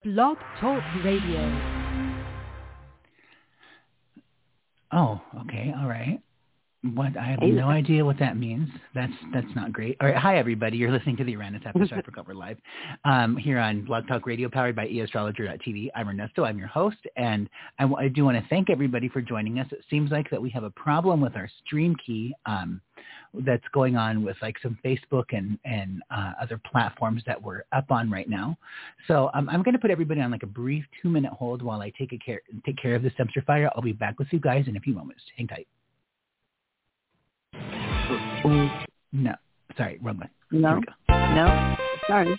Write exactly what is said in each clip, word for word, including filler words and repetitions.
Blog Talk Radio. Oh, okay, all right. What I have no idea what that means. That's that's not great. All right, hi everybody. You're listening to the Uranus After Stripe Recover Live um, here on Blog Talk Radio, powered by e astrologer dot t v. I'm Ernesto. I'm your host, and I, w- I do want to thank everybody for joining us. It seems like that we have a problem with our stream key um, that's going on with like some Facebook and and uh, other platforms that we're up on right now. So um, I'm going to put everybody on like a brief two minute hold while I take a care take care of this dumpster fire. I'll be back with you guys in a few moments. Hang tight. No, sorry, wrong one. No, no, sorry.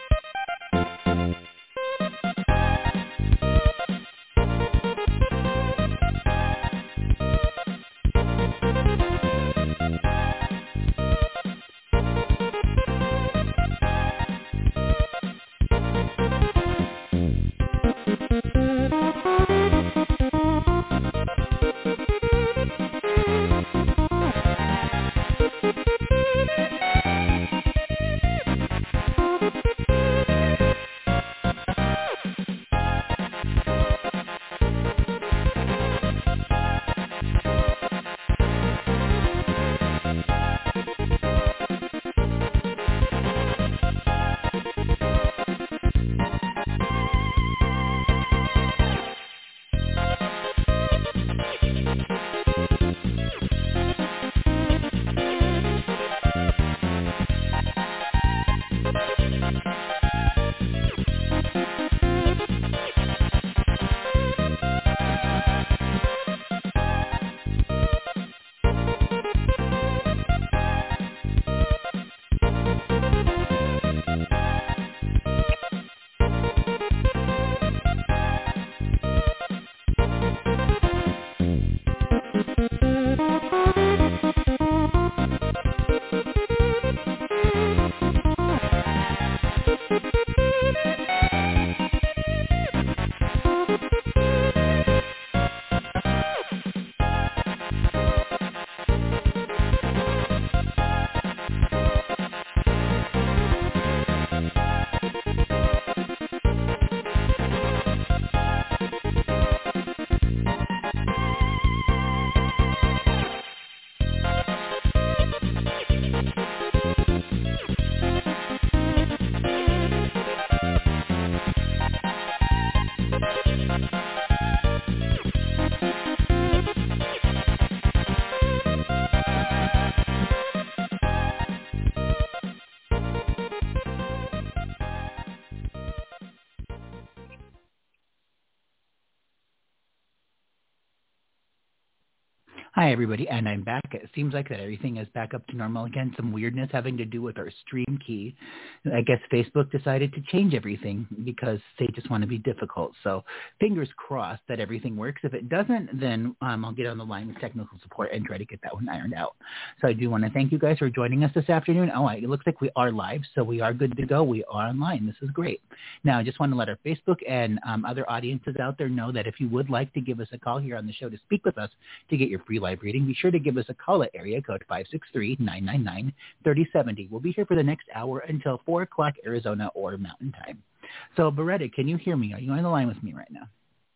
Hi, everybody, and I'm back. It seems like that everything is back up to normal again. Some weirdness having to do with our stream key. I guess Facebook decided to change everything because they just want to be difficult. So fingers crossed that everything works. If it doesn't, then um, I'll get on the line with technical support and try to get that one ironed out. So I do want to thank you guys for joining us this afternoon. Oh, it looks like we are live, so we are good to go. We are online. This is great. Now, I just want to let our Facebook and um, other audiences out there know that if you would like to give us a call here on the show to speak with us to get your free live reading, be sure to give us a call at area code five six three, nine nine nine, three oh seven oh. We'll be here for the next hour until four o'clock Arizona or Mountain Time. So, Beretta, can you hear me? Are you on the line with me right now?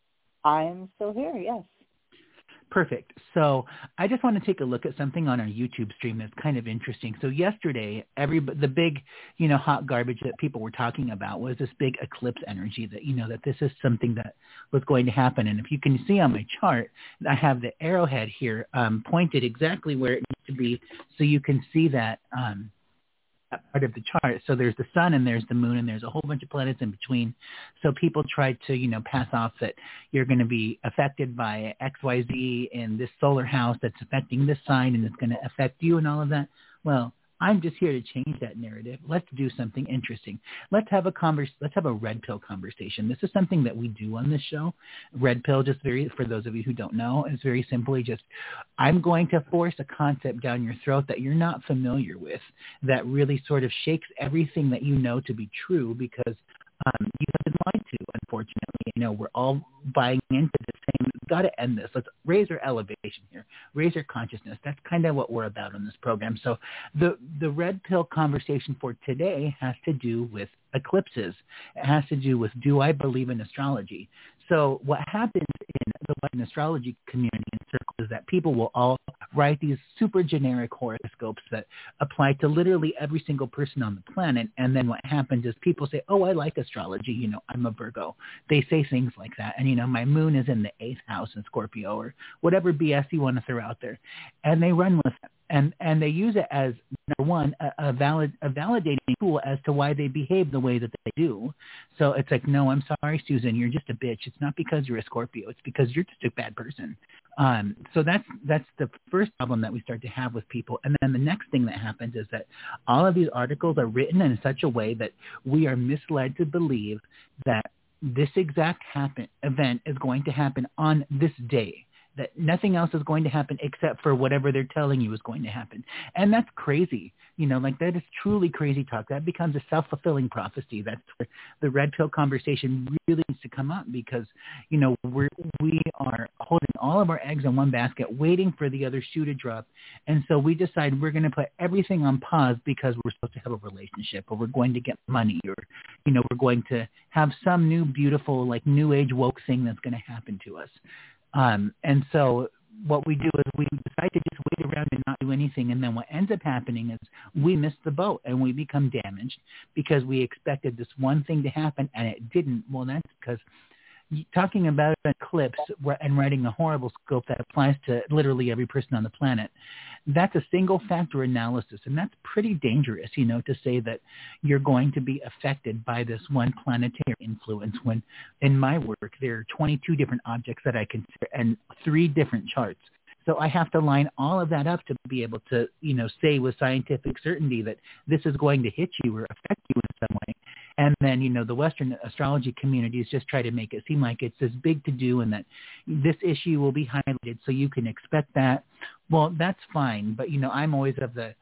I am still here, yes. Perfect. So I just want to take a look at something on our YouTube stream that's kind of interesting. So yesterday, every the big, you know, hot garbage that people were talking about was this big eclipse energy that, you know, that this is something that was going to happen. And if you can see on my chart, I have the arrowhead here um, pointed exactly where it needs to be so you can see that um, part of the chart. So there's the sun and there's the moon and there's a whole bunch of planets in between. So people try to, you know, pass off that you're going to be affected by X Y Z in this solar house that's affecting this sign and it's going to affect you and all of that. Well, I'm just here to change that narrative. Let's do something interesting. Let's have a converse. Let's have a red pill conversation. This is something that we do on this show. Red pill, just very, for those of you who don't know, is very simply just, I'm going to force a concept down your throat that you're not familiar with, that really sort of shakes everything that you know to be true because um, you have been lied to, unfortunately. You know, we're all buying into the same got to end this. Let's raise our elevation here, raise our consciousness. That's kind of what we're about on this program. So the, the red pill conversation for today has to do with eclipses. It has to do with, do I believe in astrology? So what happens in the Western astrology community and circle is that people will all write these super generic horoscopes that apply to literally every single person on the planet. And then what happens is people say, oh, I like astrology. You know, I'm a Virgo. They say things like that. And, you know, my moon is in the eighth house in Scorpio or whatever B S you want to throw out there. And they run with it. And and they use it as, number one, a, a valid a validating tool as to why they behave the way that they do. So it's like, no, I'm sorry, Susan, you're just a bitch. It's not because you're a Scorpio. It's because you're just a bad person. Um, so that's that's the first problem that we start to have with people. And then the next thing that happens is that all of these articles are written in such a way that we are misled to believe that this exact happen, event is going to happen on this day, that nothing else is going to happen except for whatever they're telling you is going to happen. And that's crazy. You know, like that is truly crazy talk. That becomes a self-fulfilling prophecy. That's where the red pill conversation really needs to come up because, you know, we're, we are holding all of our eggs in one basket, waiting for the other shoe to drop. And so we decide we're going to put everything on pause because we're supposed to have a relationship or we're going to get money or, you know, we're going to have some new, beautiful, like new age woke thing that's going to happen to us. Um, and so what we do is we decide to just wait around and not do anything. And then what ends up happening is we miss the boat and we become damaged because we expected this one thing to happen and it didn't. Well, that's because talking about an eclipse and writing a horrible scope that applies to literally every person on the planet, that's a single factor analysis. And that's pretty dangerous, you know, to say that you're going to be affected by this one planetary influence when in my work, there are twenty-two different objects that I consider and three different charts. So I have to line all of that up to be able to, you know, say with scientific certainty that this is going to hit you or affect you in some way. And then, you know, the Western astrology communities just try to make it seem like it's this big to do and that this issue will be highlighted so you can expect that. Well, that's fine. But, you know, I'm always of the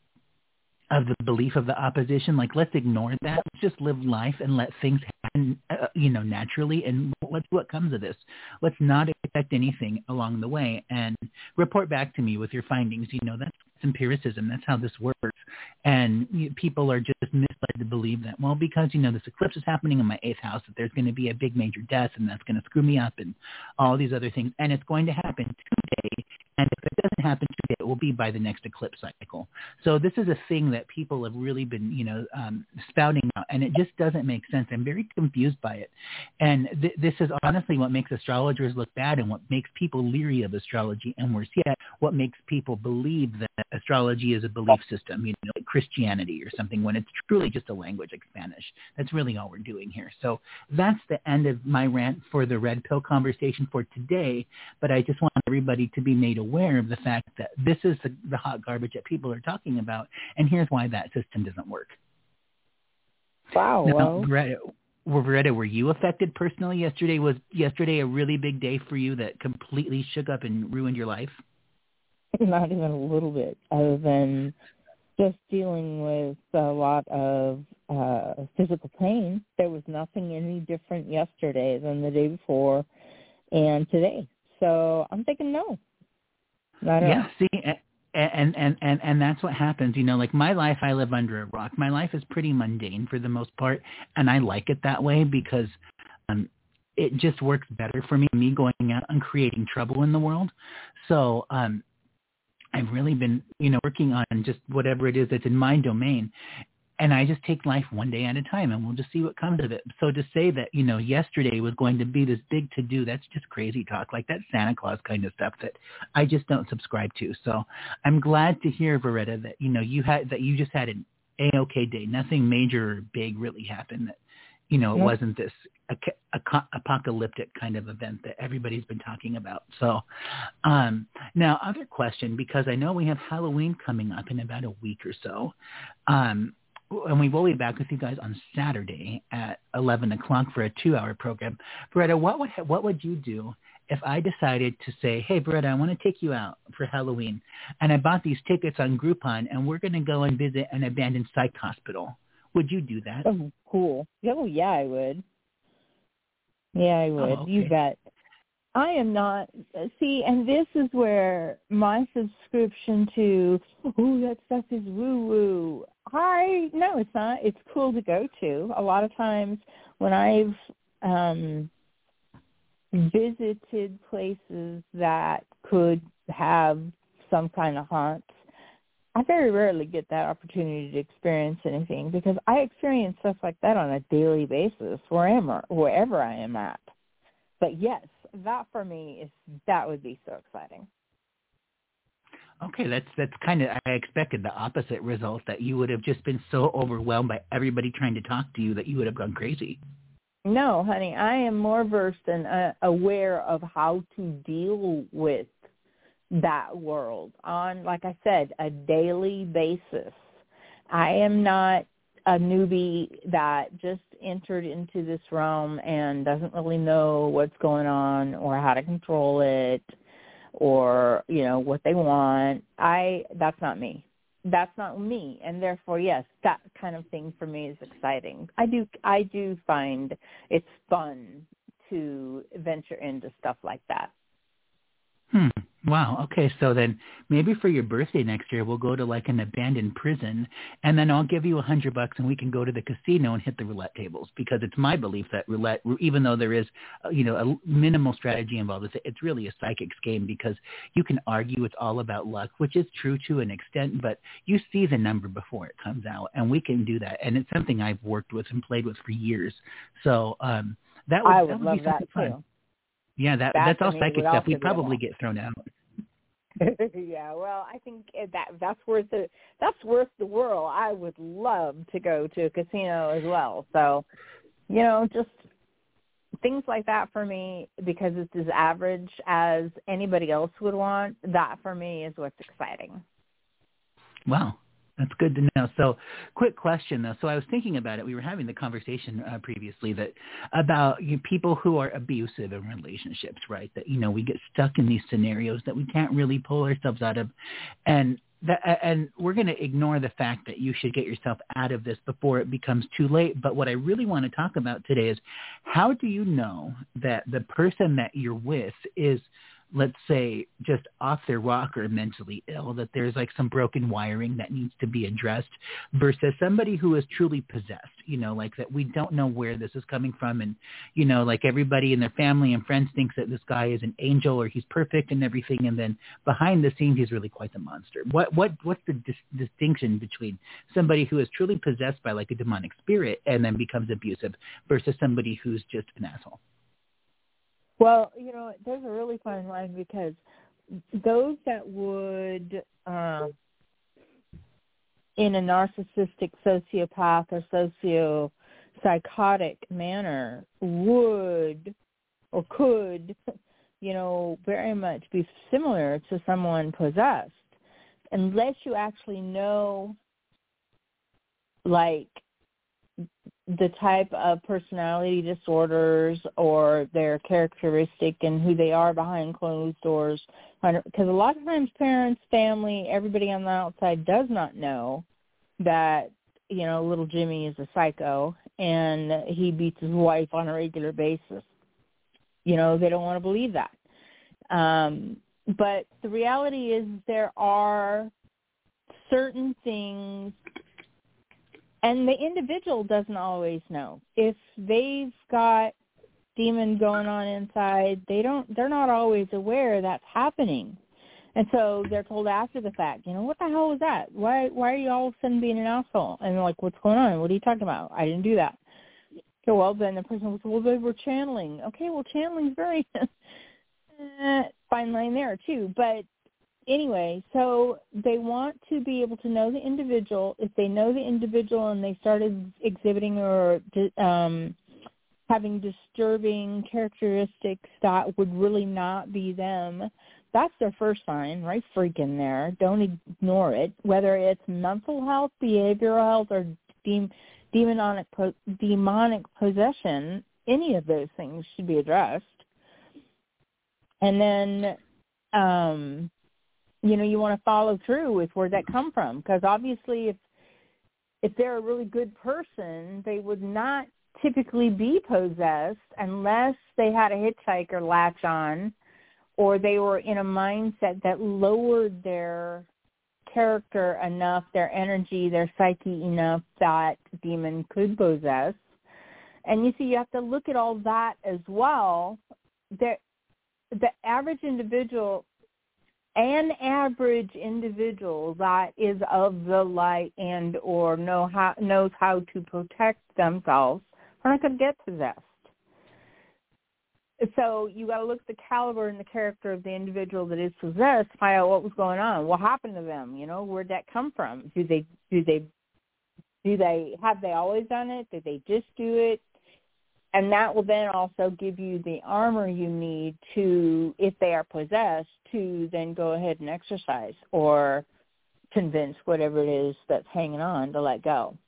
of the belief of the opposition, like let's ignore that. Let's just live life and let things happen, uh, you know, naturally. And let's see what comes of this. Let's not expect anything along the way and report back to me with your findings. You know, that's empiricism. That's how this works. And you, people are just misled to believe that, well, because, you know, this eclipse is happening in my eighth house, that there's going to be a big major death and that's going to screw me up and all these other things. And it's going to happen today. And if it doesn't happen today, it will be by the next eclipse cycle. So this is a thing that people have really been, you know, um, spouting out, and it just doesn't make sense. I'm very confused by it. And th- this is honestly what makes astrologers look bad and what makes people leery of astrology, and worse yet, what makes people believe that astrology is a belief system, you know, like Christianity or something, when it's truly just a language like Spanish. That's really all we're doing here. So that's the end of my rant for the red pill conversation for today, but I just want everybody to be made aware of the fact that this is the, the hot garbage that people are talking about, and here's why that system doesn't work. Wow. Now, well, Veretta, Veretta, were you affected personally yesterday? Was yesterday a really big day for you that completely shook up and ruined your life? not even a little bit, other than just dealing with a lot of uh, physical pain. There was nothing any different yesterday than the day before and today. So I'm thinking no. Not at Yeah, all. see, and, and, and, and that's what happens. You know, like my life, I live under a rock. My life is pretty mundane for the most part, and I like it that way because um, it just works better for me, me going out and creating trouble in the world. So um, I've really been, you know, working on just whatever it is that's in my domain. And I just take life one day at a time, and we'll just see what comes of it. So to say that, you know, yesterday was going to be this big to-do, that's just crazy talk, like that Santa Claus kind of stuff that I just don't subscribe to. So I'm glad to hear, Veretta, that, you know, you had that you just had an A-OK day. Nothing major or big really happened. That, you know, it No. wasn't wasn't this a, a, apocalyptic kind of event that everybody's been talking about. So um, now, other question, because I know we have Halloween coming up in about a week or so. Um, And we will be back with you guys on Saturday at eleven o'clock for a two-hour program. Beretta, what would what would you do if I decided to say, hey, Beretta, I want to take you out for Halloween, and I bought these tickets on Groupon, and we're going to go and visit an abandoned psych hospital? Would you do that? Oh, cool. Oh, yeah, I would. Yeah, I would. Oh, okay. You bet. I am not, see, and this is where my subscription to, oh, that stuff is woo-woo. I, no, it's not. It's cool to go to. A lot of times when I've um, visited places that could have some kind of haunts, I very rarely get that opportunity to experience anything because I experience stuff like that on a daily basis wherever, wherever I am at. But yes, that for me is that would be so exciting. Okay, that's that's kind of, I expected the opposite result, that you would have just been so overwhelmed by everybody trying to talk to you that you would have gone crazy. No, honey, I am more versed and uh, aware of how to deal with that world on, like I said, a daily basis. I am not a newbie that just entered into this realm and doesn't really know what's going on or how to control it or, you know, what they want. I, that's not me. That's not me. And therefore, yes, that kind of thing for me is exciting. I do, I do find it's fun to venture into stuff like that. Hmm. Wow. Okay. So then maybe for your birthday next year, we'll go to like an abandoned prison, and then I'll give you a hundred bucks and we can go to the casino and hit the roulette tables, because it's my belief that roulette, even though there is, uh, you know, a minimal strategy involved with it, it's really a psychics game, because you can argue it's all about luck, which is true to an extent, but you see the number before it comes out, and we can do that. And it's something I've worked with and played with for years. So um, that would, I would that would love be something that too. fun. Yeah, that, that that's all me psychic would stuff. We'd also be a probably lot. get thrown out. Yeah, well, I think that that's worth the that's worth the whirl. I would love to go to a casino as well. So, you know, just things like that for me, because it's as average as anybody else would want. That for me is what's exciting. Wow. That's good to know. So quick question, though. So I was thinking about it. We were having the conversation uh, previously that about you know, people who are abusive in relationships, right? That, you know, we get stuck in these scenarios that we can't really pull ourselves out of. And that, and we're going to ignore the fact that you should get yourself out of this before it becomes too late. But what I really want to talk about today is, how do you know that the person that you're with is, let's say, just off their rocker, mentally ill, that there's like some broken wiring that needs to be addressed, versus somebody who is truly possessed, you know, like that we don't know where this is coming from. And, you know, like everybody in their family and friends thinks that this guy is an angel or he's perfect and everything. And then behind the scenes, he's really quite the monster. What, what, what's the dis- distinction between somebody who is truly possessed by like a demonic spirit and then becomes abusive versus somebody who's just an asshole? Well, you know, there's a really fine line, because those that would, um, in a narcissistic, sociopath, or socio-psychotic manner, would or could, you know, very much be similar to someone possessed, unless you actually know, like, the type of personality disorders or their characteristic and who they are behind closed doors. Because a lot of times parents, family, everybody on the outside does not know that, you know, little Jimmy is a psycho and he beats his wife on a regular basis. You know, they don't want to believe that. Um, but the reality is there are certain things, and the individual doesn't always know. If they've got demon going on inside, they don't, they're not always aware that's happening. And so they're told after the fact, you know, what the hell was that? Why why are you all of a sudden being an asshole? And they're like, what's going on? What are you talking about? I didn't do that. So, well, then the person was, well, they were channeling. Okay, well, channeling is very eh, fine line there, too. But anyway, so they want to be able to know the individual. If they know the individual and they started exhibiting or um, having disturbing characteristics that would really not be them, that's their first sign, right freaking there. Don't ignore it. Whether it's mental health, behavioral health, or de- demonic, po- demonic possession, any of those things should be addressed. And then, um, you know, you want to follow through with where that come from, because obviously if if they're a really good person, they would not typically be possessed unless they had a hitchhiker latch on or they were in a mindset that lowered their character enough, their energy, their psyche enough that the demon could possess. And you see, you have to look at all that as well. The, the average individual, an average individual that is of the light and or know how, knows how to protect themselves are not going to get possessed. So you got to look at the caliber and the character of the individual that is possessed, find out what was going on, what happened to them. You know, where'd that come from? Do they do they do they have they always done it? Did they just do it? And that will then also give you the armor you need to, if they are possessed, to then go ahead and exercise or convince whatever it is that's hanging on to let go.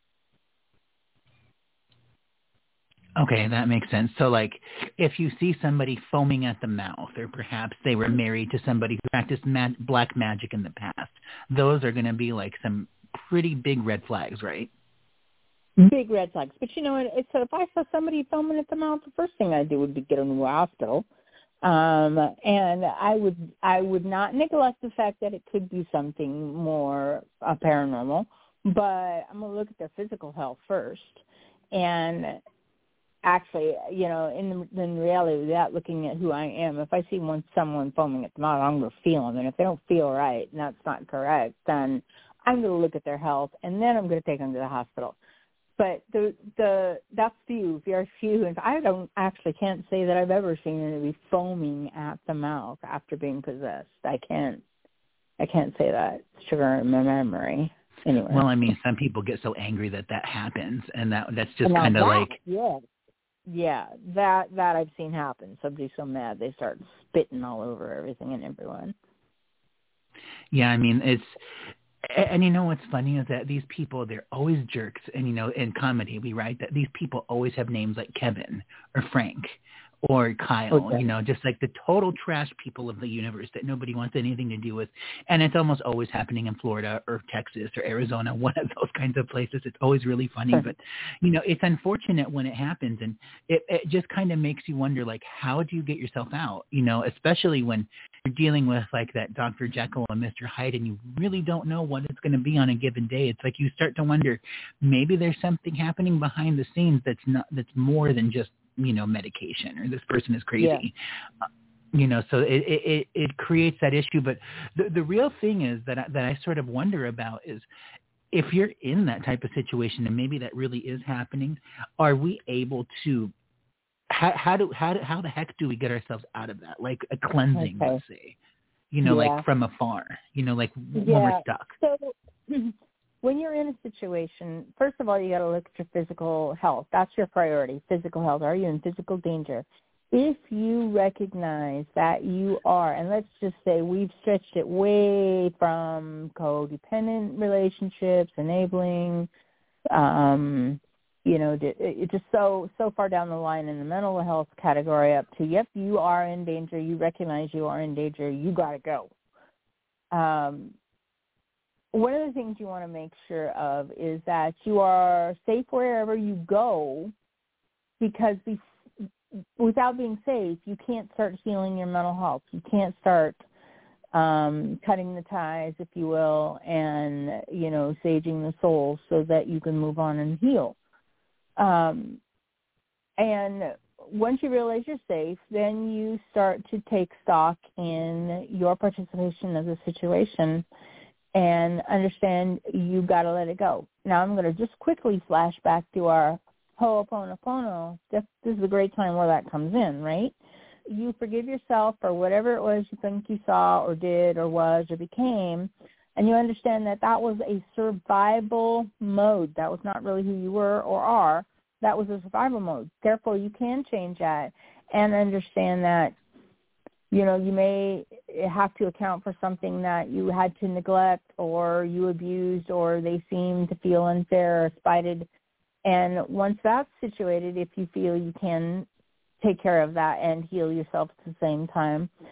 Okay, that makes sense. So, like, if you see somebody foaming at the mouth, or perhaps they were married to somebody who practiced ma- black magic in the past, those are going to be, like, some pretty big red flags, right? Big red flags. But, you know, it's, if I saw somebody foaming at the mouth, the first thing I'd do would be get them to a hospital. Um, and I would I would not neglect the fact that it could be something more uh, paranormal, but I'm going to look at their physical health first. And actually, you know, in, the, in reality, without looking at who I am, if I see one someone foaming at the mouth, I'm going to feel them. And if they don't feel right and that's not correct, then I'm going to look at their health, and then I'm going to take them to the hospital. But the the that's few, very few. And I don't actually can't say that I've ever seen anybody foaming at the mouth after being possessed. I can't I can't say that. It's sugar in my memory. Anyway. Well, I mean, some people get so angry that that happens, and that that's just kind of like yeah. Yeah, that that I've seen happen. Somebody's so mad they start spitting all over everything and everyone. Yeah, I mean, it's, and you know what's funny is that these people, they're always jerks. And, you know, in comedy, we write that these people always have names like Kevin or Frank or Kyle, okay. you know, just like the total trash people of the universe that nobody wants anything to do with. And it's almost always happening in Florida or Texas or Arizona, one of those kinds of places. It's always really funny. Sure. But, you know, it's unfortunate when it happens. And it, it just kind of makes you wonder, like, how do you get yourself out? You know, especially when you're dealing with like that Doctor Jekyll and Mister Hyde and you really don't know what it's going to be on a given day. It's like you start to wonder, maybe there's something happening behind the scenes that's not, that's more than just, you know, medication, or this person is crazy. Yeah. Uh, you know, so it, it, it creates that issue. But the, the real thing is that I, that I sort of wonder about is if you're in that type of situation and maybe that really is happening, are we able to, how, how do, how do, how the heck do we get ourselves out of that? Like a cleansing, okay. let's say, you know, yeah. like from afar, you know, like yeah. when we're stuck. So when you're in a situation, first of all, you got to look at your physical health. That's your priority, physical health. Are you in physical danger? If you recognize that you are, and let's just say we've stretched it way from codependent relationships, enabling, um, you know, it's just so so far down the line in the mental health category up to, yep, you are in danger. You recognize you are in danger. You got to go. Um One of the things you want to make sure of is that you are safe wherever you go, because be, without being safe, you can't start healing your mental health. You can't start um, cutting the ties, if you will, and, you know, saging the soul so that you can move on and heal. Um, and once you realize you're safe, then you start to take stock in your participation of the situation and understand you've got to let it go. Now, I'm going to just quickly flash back to our Ho'oponopono. This, this is a great time where that comes in, right? You forgive yourself for whatever it was you think you saw or did or was or became, and you understand that that was a survival mode. That was not really who you were or are. That was a survival mode. Therefore, you can change that and understand that, you know, you may have to account for something that you had to neglect or you abused or they seem to feel unfair or spited. And once that's situated, if you feel you can take care of that and heal yourself at the same time,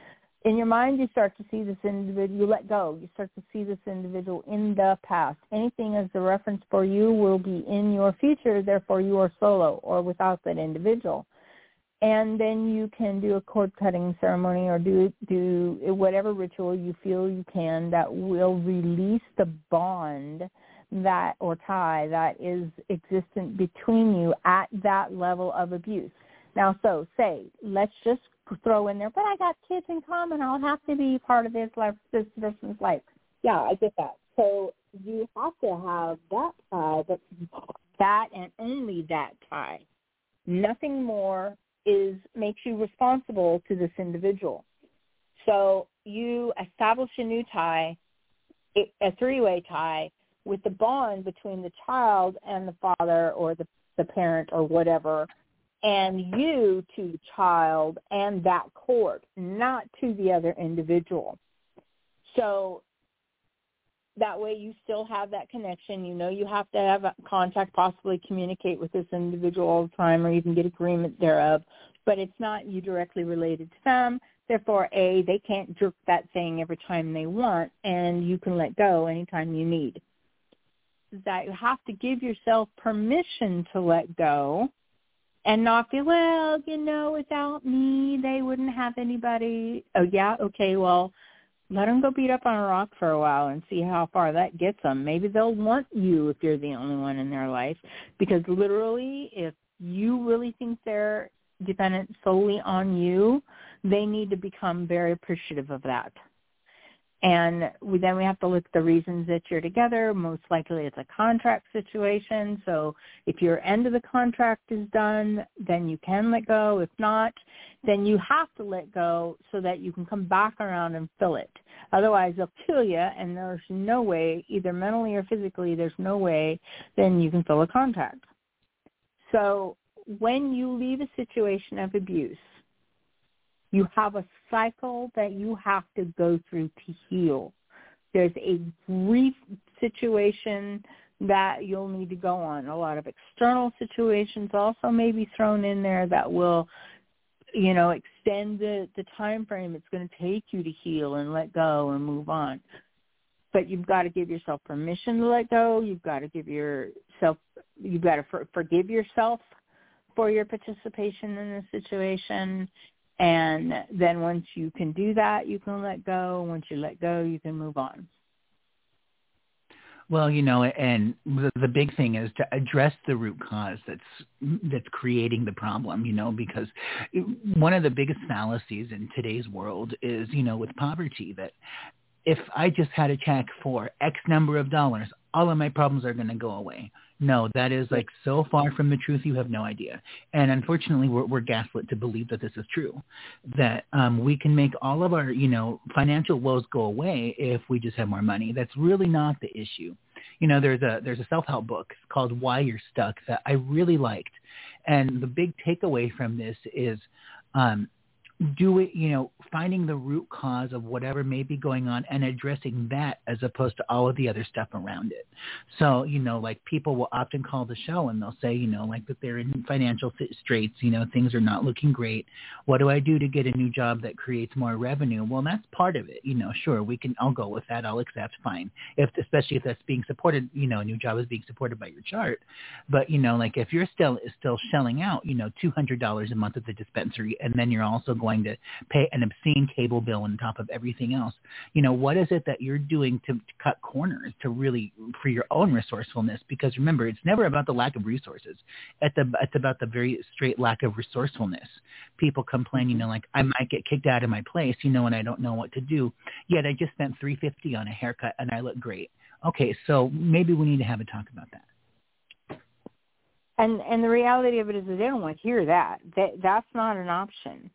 In your mind, you start to see this individual, you let go. You start to see this individual in the past. Anything as a reference for you will be in your future, therefore you are solo or without that individual. And then you can do a cord-cutting ceremony or do do whatever ritual you feel you can that will release the bond that or tie that is existent between you at that level of abuse. Now, so say, let's just throw in there, but I got kids in common. I'll have to be part of this life, this person's life. Yeah, I get that. So you have to have that tie, that, that and only that tie. Nothing more is makes you responsible to this individual. So you establish a new tie, a three-way tie, with the bond between the child and the father or the, the parent or whatever, and you to the child and that cord, not to the other individual. So that way you still have that connection. You know you have to have contact, possibly communicate with this individual all the time or even get agreement thereof, but it's not you directly related to them. Therefore, A, they can't jerk that thing every time they want, and you can let go anytime you need. That you have to give yourself permission to let go and not feel, well, you know, without me, they wouldn't have anybody. Oh, yeah? Okay, well, let them go beat up on a rock for a while and see how far that gets them. Maybe they'll want you if you're the only one in their life, because literally if you really think they're dependent solely on you, they need to become very appreciative of that. And we, then we have to look at the reasons that you're together. Most likely it's a contract situation. So if your end of the contract is done, then you can let go. If not, then you have to let go so that you can come back around and fill it. Otherwise, they'll kill you, and there's no way, either mentally or physically, there's no way then you can fill a contract. So when you leave a situation of abuse, you have a cycle that you have to go through to heal. There's a brief situation that you'll need to go on. A lot of external situations also may be thrown in there that will, you know, extend the, the time frame it's going to take you to heal and let go and move on. But you've got to give yourself permission to let go. You've got to give yourself, you've got to for, forgive yourself for your participation in the situation. And then once you can do that, you can let go. Once you let go, you can move on. Well, you know, and the, the big thing is to address the root cause that's that's creating the problem, you know, because one of the biggest fallacies in today's world is, you know, with poverty, that if I just had a check for X number of dollars, all of my problems are going to go away. No, that is like so far from the truth, you have no idea. And unfortunately, we're, we're gaslit to believe that this is true, that um, we can make all of our, you know, financial woes go away if we just have more money. That's really not the issue. You know, there's a there's a self-help book called Why You're Stuck that I really liked. And the big takeaway from this is um, do it, you know, finding the root cause of whatever may be going on and addressing that as opposed to all of the other stuff around it. So, you know, like people will often call the show and they'll say, you know, like that they're in financial straits, you know, things are not looking great. What do I do to get a new job that creates more revenue? Well, that's part of it. You know, sure, we can, I'll go with that. I'll accept, fine. If, especially if that's being supported, you know, a new job is being supported by your chart. But, you know, like if you're still, still shelling out, you know, two hundred dollars a month at the dispensary, and then you're also going to pay an obscene cable bill on top of everything else. You know, what is it that you're doing to, to cut corners to really, for your own resourcefulness? Because remember, it's never about the lack of resources. At the, it's about the very straight lack of resourcefulness. People complain, you know, like I might get kicked out of my place, you know, and I don't know what to do. Yet I just spent three hundred fifty dollars on a haircut and I look great. Okay, so maybe we need to have a talk about that. And and the reality of it is that they don't want to hear that. that that's not an option.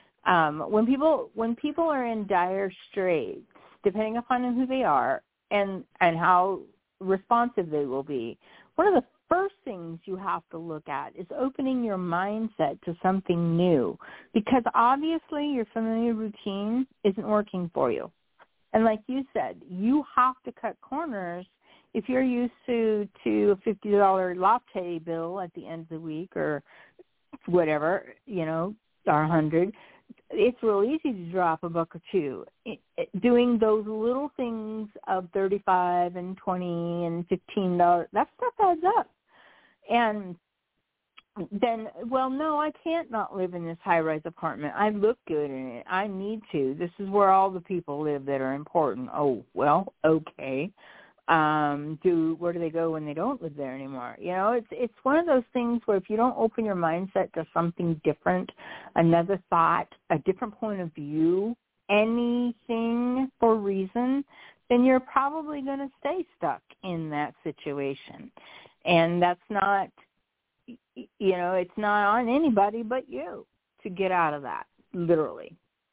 Um, when people when people are in dire straits, depending upon who they are and and how responsive they will be, one of the first things you have to look at is opening your mindset to something new, because obviously your familiar routine isn't working for you. And like you said, you have to cut corners. If you're used to to a fifty dollars latte bill at the end of the week or whatever, you know, or one hundred dollars, it's real easy to drop a buck or two. It, it, doing those little things of thirty-five and twenty and fifteen dollars, that stuff adds up. And then, well, no, I can't not live in this high-rise apartment. I look good in it. I need to. This is where all the people live that are important. Oh, well, okay. Um, do where do they go when they don't live there anymore? You know, it's it's one of those things where if you don't open your mindset to something different, another thought, a different point of view, anything for reason, then you're probably going to stay stuck in that situation. And that's not, you know, it's not on anybody but you to get out of that, literally.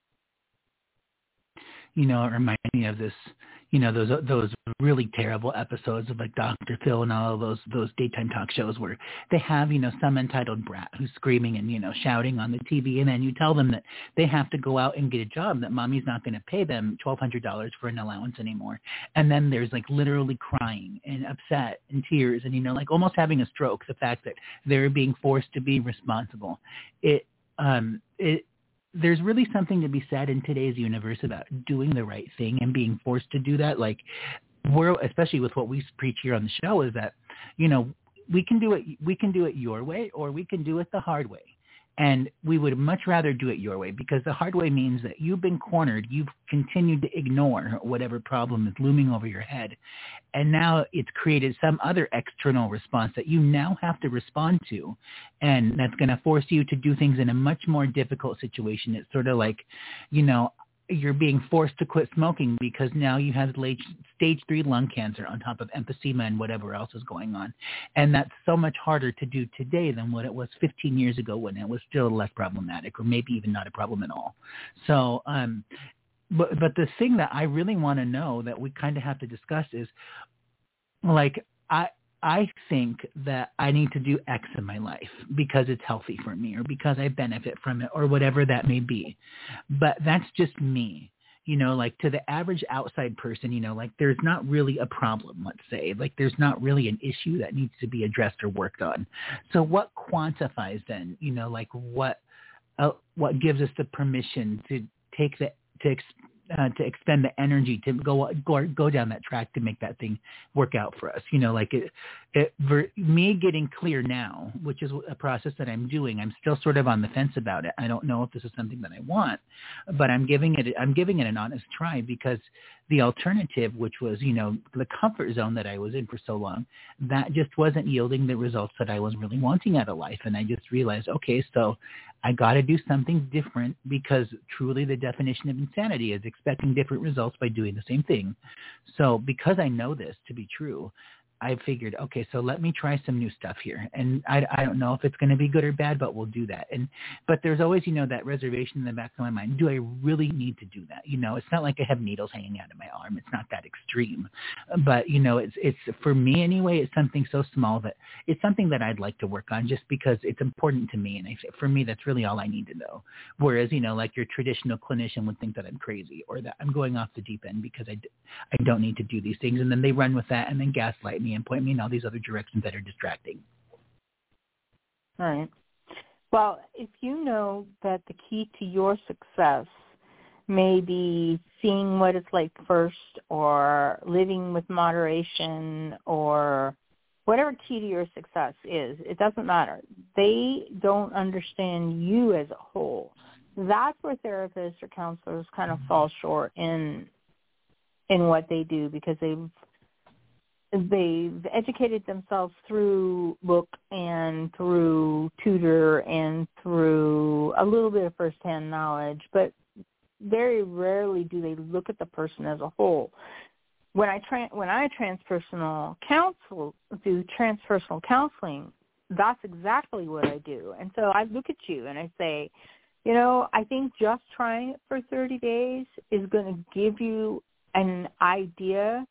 You know, it reminds me of this, you know, those those really terrible episodes of like Doctor Phil and all of those those daytime talk shows where they have, you know, some entitled brat who's screaming and, you know, shouting on the T V, and then you tell them that they have to go out and get a job, that mommy's not going to pay them twelve hundred dollars for an allowance anymore. And then there's like literally crying and upset and tears and, you know, like almost having a stroke, the fact that they're being forced to be responsible. It, um, it, There's really something to be said in today's universe about doing the right thing and being forced to do that. Like, we're, especially with what we preach here on the show, is that, you know, we can do it, we can do it your way, or we can do it the hard way. And we would much rather do it your way, because the hard way means that you've been cornered. You've continued to ignore whatever problem is looming over your head. And now it's created some other external response that you now have to respond to. And that's going to force you to do things in a much more difficult situation. It's sort of like, you know, you're being forced to quit smoking because now you have stage three lung cancer on top of emphysema and whatever else is going on. And that's so much harder to do today than what it was fifteen years ago, when it was still less problematic, or maybe even not a problem at all. So, um, but, but the thing that I really want to know that we kind of have to discuss is, like, I, I think that I need to do X in my life because it's healthy for me, or because I benefit from it, or whatever that may be. But that's just me. You know, like, to the average outside person, you know, like, there's not really a problem, let's say. Like, there's not really an issue that needs to be addressed or worked on. So what quantifies then, you know, like, what uh, what gives us the permission to take the, to ex- Uh, to expend the energy to go, go go down that track to make that thing work out for us. You know, like it, it, for me getting clear now, which is a process that I'm doing. I'm still sort of on the fence about it. I don't know if this is something that I want, but I'm giving it, I'm giving it an honest try, because the alternative, which was, you know, the comfort zone that I was in for so long, that just wasn't yielding the results that I was really wanting out of life. And I just realized, okay, so I got to do something different, because truly the definition of insanity is expecting different results by doing the same thing. So because I know this to be true, I figured, okay, so let me try some new stuff here. And I, I don't know if it's going to be good or bad, but we'll do that. And but there's always, you know, that reservation in the back of my mind. Do I really need to do that? You know, it's not like I have needles hanging out of my arm. It's not that extreme. But, you know, it's, it's for me anyway, it's something so small that it's something that I'd like to work on, just because it's important to me. And I, for me, that's really all I need to know. Whereas, you know, like your traditional clinician would think that I'm crazy, or that I'm going off the deep end because I, I don't need to do these things. And then they run with that and then gaslight me and point me in all these other directions that are distracting. All right. Well, if you know that the key to your success may be seeing what it's like first, or living with moderation, or whatever key to your success is, it doesn't matter. They don't understand you as a whole. That's where therapists or counselors kind of fall short in in what they do, because they've they've educated themselves through book and through tutor and through a little bit of firsthand knowledge, but very rarely do they look at the person as a whole. When I tra- when I transpersonal counsel, do transpersonal counseling, that's exactly what I do. And so I look at you and I say, you know, I think just trying it for thirty days is going to give you an idea,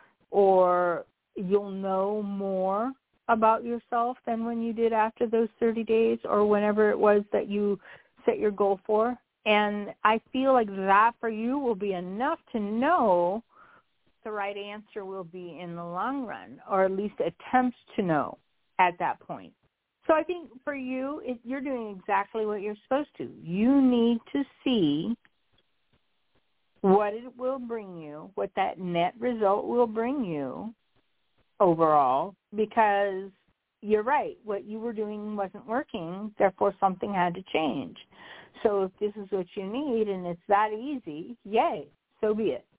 or you'll know more about yourself than when you did after those thirty days, or whenever it was that you set your goal for. And I feel like that for you will be enough to know the right answer will be in the long run, or at least attempt to know at that point. So I think for you, it, you're doing exactly what you're supposed to. You need to see what it will bring you, what that net result will bring you overall, because you're right. What you were doing wasn't working, therefore something had to change. So if this is what you need and it's that easy, yay, so be it.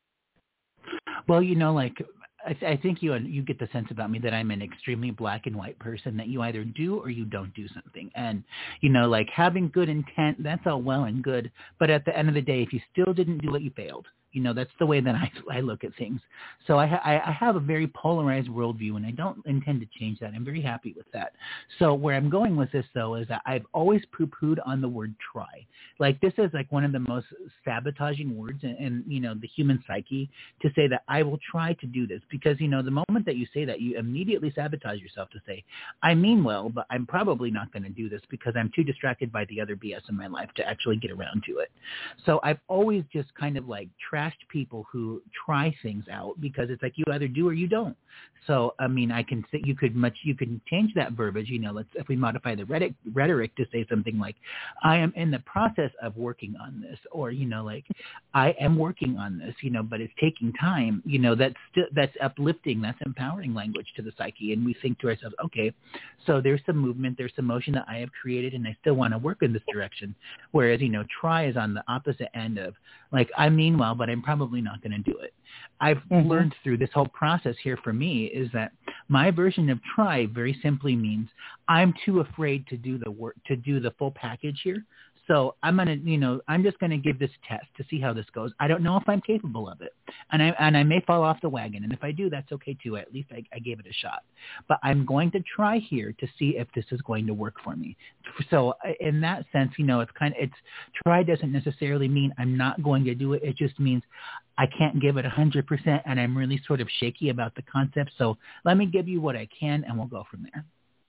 Well, you know, like I, th- I think you you get the sense about me that I'm an extremely black and white person, that you either do or you don't do something. And, you know, like having good intent, that's all well and good. But at the end of the day, if you still didn't do it, you failed. You know, that's the way that I, I look at things. So I, ha- I have a very polarized worldview, and I don't intend to change that. I'm very happy with that. So where I'm going with this, though, is that I've always poo-pooed on the word try. Like, this is like one of the most sabotaging words in, in, you know, the human psyche, to say that I will try to do this. Because, you know, the moment that you say that, you immediately sabotage yourself to say, I mean well, but I'm probably not going to do this because I'm too distracted by the other B S in my life to actually get around to it. So I've always just kind of like tried people who try things out, because it's like you either do or you don't. So, I mean, I can say you could much, you can change that verbiage, you know, let's, if we modify the rhetoric, rhetoric to say something like, I am in the process of working on this, or, you know, like I am working on this, you know, but it's taking time, you know, that's, st- that's uplifting, that's empowering language to the psyche. And we think to ourselves, okay, so there's some movement, there's some motion that I have created, and I still want to work in this direction. Whereas, you know, try is on the opposite end of like, I mean well, but I'm probably not going to do it. I've mm-hmm. learned through this whole process here for me is that my version of try very simply means I'm too afraid to do the work, to do the full package here. So I'm going to, you know, I'm just going to give this test to see how this goes. I don't know if I'm capable of it. And I, and I may fall off the wagon. And if I do, that's okay too. At least I, I gave it a shot. But I'm going to try here to see if this is going to work for me. So in that sense, you know, it's kind of, it's try doesn't necessarily mean I'm not going to do it. It just means I can't give it one hundred percent and I'm really sort of shaky about the concept. So let me give you what I can and we'll go from there.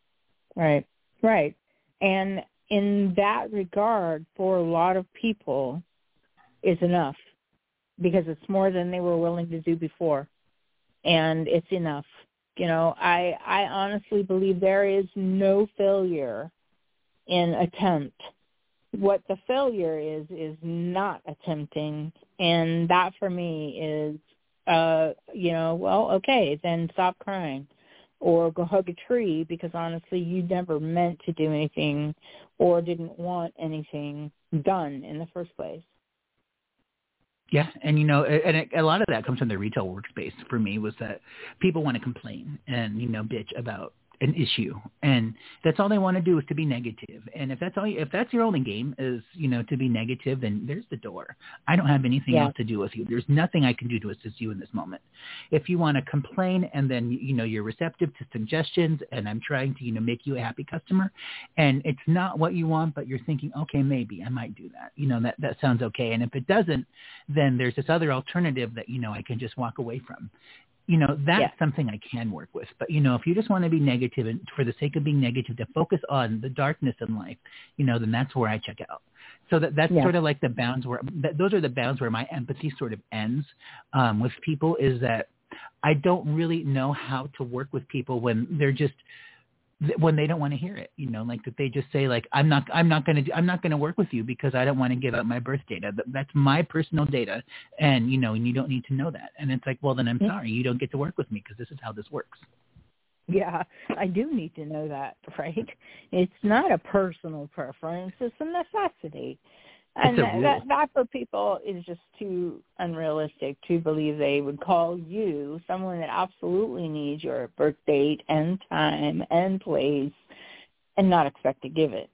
Right, right. And in that regard, for a lot of people, is enough, because it's more than they were willing to do before, and it's enough. You know, I I honestly believe there is no failure in attempt. What the failure is is not attempting, and that for me is, uh, you know, well, okay, then stop crying. Or go hug a tree, because honestly you never meant to do anything or didn't want anything done in the first place. Yeah, and you know, and it, a lot of that comes from the retail workspace for me, was that people want to complain and, you know, bitch about an issue, and that's all they want to do is to be negative. And if that's all, you, if that's your only game is, you know, to be negative, then there's the door. I don't have anything yeah. else to do with you. There's nothing I can do to assist you in this moment. If you want to complain and then, you know, you're receptive to suggestions, and I'm trying to, you know, make you a happy customer, and it's not what you want, but you're thinking, okay, maybe I might do that. You know, that, that sounds okay. And if it doesn't, then there's this other alternative that, you know, I can just walk away from. You know, that's yeah. something I can work with. But, you know, if you just want to be negative and for the sake of being negative, to focus on the darkness in life, you know, then that's where I check out. So that that's yeah. sort of like the bounds where, that, those are the bounds where my empathy sort of ends um, with people, is that I don't really know how to work with people when they're just, when they don't want to hear it, you know, like that they just say like, I'm not, I'm not going to, I'm not going to work with you because I don't want to give up my birth data. That's my personal data. And, you know, and you don't need to know that. And it's like, well, then I'm sorry, you don't get to work with me because this is how this works. Yeah, I do need to know that, right? It's not a personal preference. It's a necessity. And that, that, that for people is just too unrealistic to believe they would call you, someone that absolutely needs your birth date and time and place, and not expect to give it.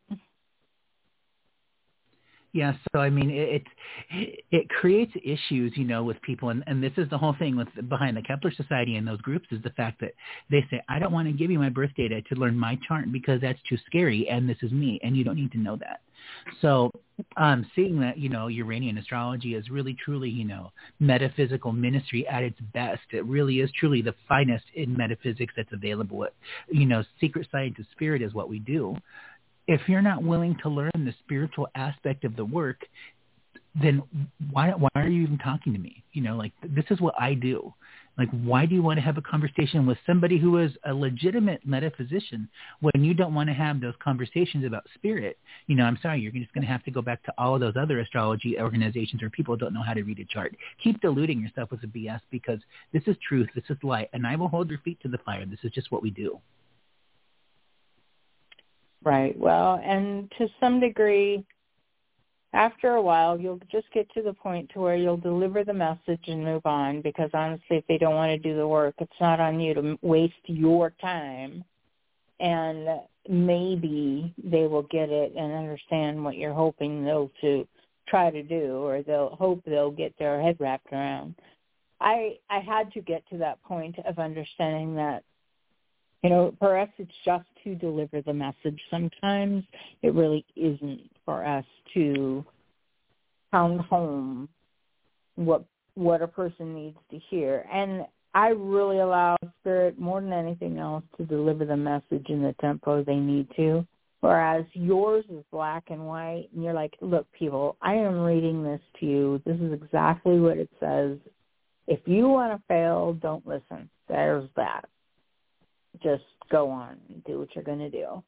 Yeah, so I mean, it it, it creates issues, you know, with people, and, and this is the whole thing with behind the Kepler Society and those groups, is the fact that they say, I don't want to give you my birth data to learn my chart because that's too scary, and this is me, and you don't need to know that. So um, seeing that, you know, Uranian astrology is really, truly, you know, metaphysical ministry at its best. It really is truly the finest in metaphysics that's available. It, you know, secret science of spirit is what we do. If you're not willing to learn the spiritual aspect of the work, then why why are you even talking to me? You know, like, this is what I do. Like, why do you want to have a conversation with somebody who is a legitimate metaphysician when you don't want to have those conversations about spirit? You know, I'm sorry, you're just going to have to go back to all of those other astrology organizations where people don't know how to read a chart. Keep deluding yourself with the B S, because this is truth, this is light, and I will hold your feet to the fire. This is just what we do. Right. Well, and to some degree, after a while, you'll just get to the point to where you'll deliver the message and move on, because honestly, if they don't want to do the work, it's not on you to waste your time. And maybe they will get it and understand what you're hoping they'll to try to do, or they'll hope they'll get their head wrapped around. I I had to get to that point of understanding that, you know, for us, it's just to deliver the message. Sometimes it really isn't for us to pound home what what a person needs to hear. And I really allow Spirit more than anything else to deliver the message in the tempo they need to. Whereas yours is black and white, and you're like, look, people, I am reading this to you. This is exactly what it says. If you want to fail, don't listen. There's that. Just go on and do what you're going to do.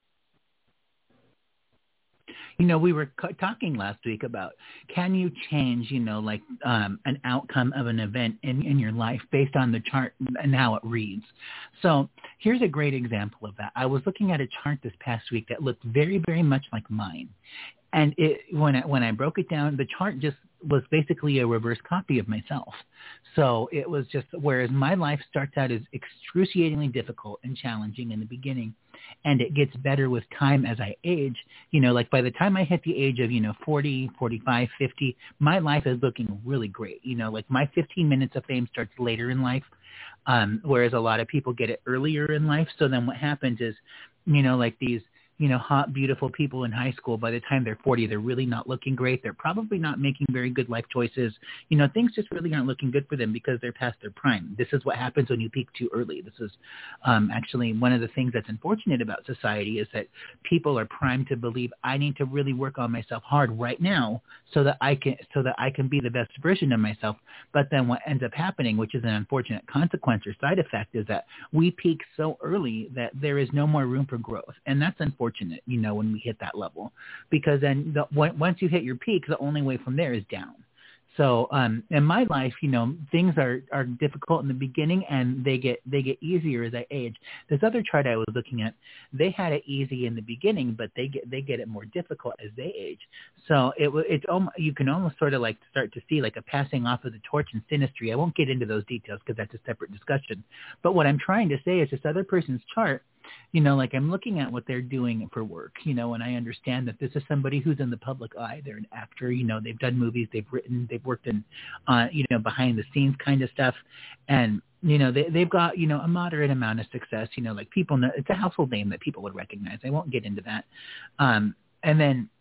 You know, we were talking last week about, can you change, you know, like um, an outcome of an event in, in your life based on the chart and how it reads. So here's a great example of that. I was looking at a chart this past week that looked very, very much like mine. And it, when I, when I broke it down, the chart just was basically a reverse copy of myself. So it was just, whereas my life starts out as excruciatingly difficult and challenging in the beginning, and it gets better with time as I age, you know, like by the time I hit the age of, you know, forty, forty-five, fifty, my life is looking really great. You know, like my fifteen minutes of fame starts later in life, um, whereas a lot of people get it earlier in life. So then what happens is, you know, like these, you know, hot, beautiful people in high school, by the time they're forty, they're really not looking great. They're probably not making very good life choices. You know, things just really aren't looking good for them because they're past their prime. This is what happens when you peak too early. This is um, actually one of the things that's unfortunate about society, is that people are primed to believe, I need to really work on myself hard right now so that I can so that I can be the best version of myself. But then what ends up happening, which is an unfortunate consequence or side effect, is that we peak so early that there is no more room for growth. And that's unfortunate. You know, when we hit that level, because then the, once you hit your peak, the only way from there is down. So um, in my life, you know, things are, are difficult in the beginning, and they get they get easier as I age. This other chart I was looking at, they had it easy in the beginning, but they get they get it more difficult as they age. So it it's almost, you can almost sort of like start to see like a passing off of the torch in synastry. I won't get into those details because that's a separate discussion. But what I'm trying to say is this other person's chart, you know, like I'm looking at what they're doing for work, you know, and I understand that this is somebody who's in the public eye. They're an actor, you know, they've done movies, they've written, they've worked in, uh, you know, behind the scenes kind of stuff. And, you know, they, they've got, you know, a moderate amount of success, you know, like people know, it's a household name that people would recognize. I won't get into that. Um, and then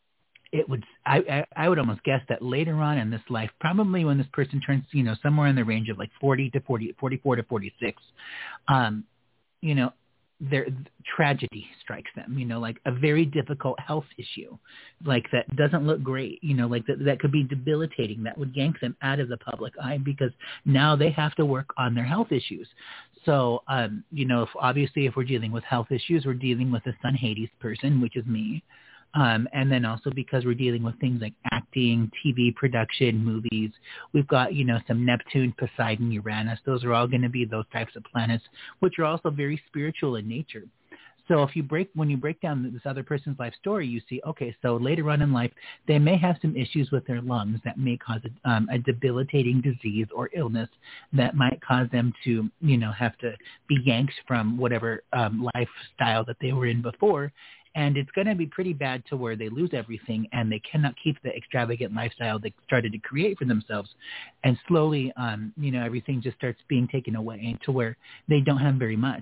it would, I, I, I would almost guess that later on in this life, probably when this person turns, you know, somewhere in the range of like forty to forty, forty-four to forty-six, um, you know, their tragedy strikes them, you know, like a very difficult health issue, like that doesn't look great, you know, like that, that could be debilitating. That would yank them out of the public eye because now they have to work on their health issues. So, um, you know, if, obviously if we're dealing with health issues, we're dealing with a Sun Hades person, which is me. Um, and then also because we're dealing with things like acting, T V production, movies, we've got, you know, some Neptune, Poseidon, Uranus. Those are all going to be those types of planets, which are also very spiritual in nature. So if you break, when you break down this other person's life story, you see, okay, so later on in life, they may have some issues with their lungs that may cause a, um, a debilitating disease or illness that might cause them to, you know, have to be yanked from whatever um, lifestyle that they were in before. And it's going to be pretty bad to where they lose everything and they cannot keep the extravagant lifestyle they started to create for themselves. And slowly, um, you know, everything just starts being taken away to where they don't have very much.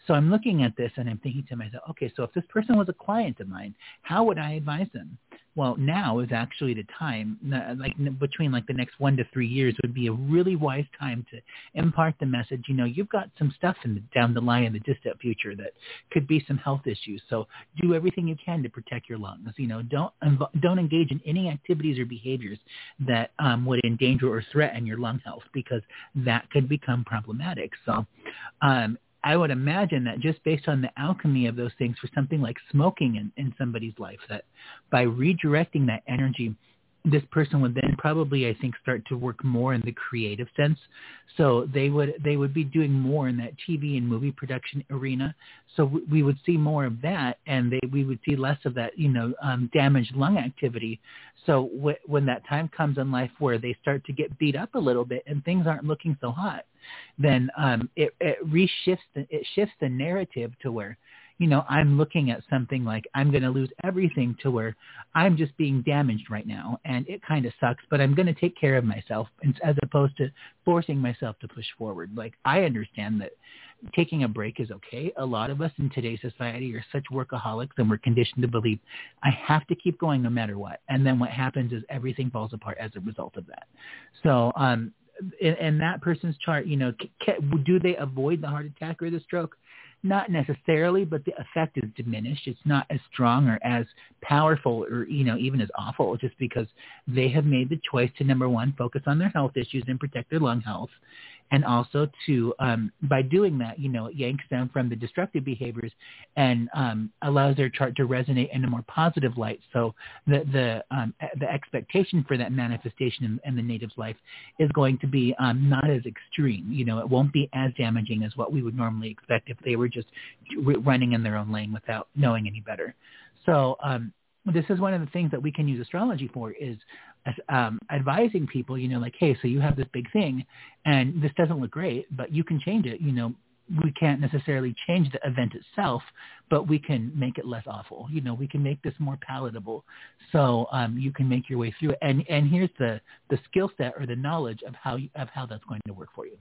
So I'm looking at this and I'm thinking to myself, okay, so if this person was a client of mine, how would I advise them? Well, now is actually the time, like between like the next one to three years would be a really wise time to impart the message. You know, you've got some stuff in the, down the line in the distant future that could be some health issues. So do everything you can to protect your lungs. You know, don't don't engage in any activities or behaviors that um, would endanger or threaten your lung health, because that could become problematic. So um, I would imagine that just based on the alchemy of those things for something like smoking in, in somebody's life, that by redirecting that energy, this person would then probably, I think, start to work more in the creative sense. So they would they would be doing more in that T V and movie production arena. So w- we would see more of that, and they, we would see less of that, you know, um, damaged lung activity. So w- when that time comes in life where they start to get beat up a little bit and things aren't looking so hot, then um, it, it reshifts the, it shifts the narrative to where, you know, I'm looking at something like I'm going to lose everything, to where I'm just being damaged right now, and it kind of sucks, but I'm going to take care of myself, as opposed to forcing myself to push forward. Like, I understand that taking a break is okay. A lot of us in today's society are such workaholics, and we're conditioned to believe I have to keep going no matter what. And then what happens is everything falls apart as a result of that. So, um, in, in that person's chart, you know, can, do they avoid the heart attack or the stroke? Not necessarily, but the effect is diminished. It's not as strong or as powerful, or, you know, even as awful, just because they have made the choice to, number one, focus on their health issues and protect their lung health. And also to, um, by doing that, you know, it yanks them from the destructive behaviors and um, allows their chart to resonate in a more positive light. So the the um, the expectation for that manifestation in, in the native's life is going to be um, not as extreme. You know, it won't be as damaging as what we would normally expect if they were just running in their own lane without knowing any better. So um, this is one of the things that we can use astrology for, is um, advising people, you know, like, hey, so you have this big thing and this doesn't look great, but you can change it. You know, we can't necessarily change the event itself, but we can make it less awful. You know, we can make this more palatable, so um, you can make your way through it. And and here's the, the skill set or the knowledge of how you, of how that's going to work for you.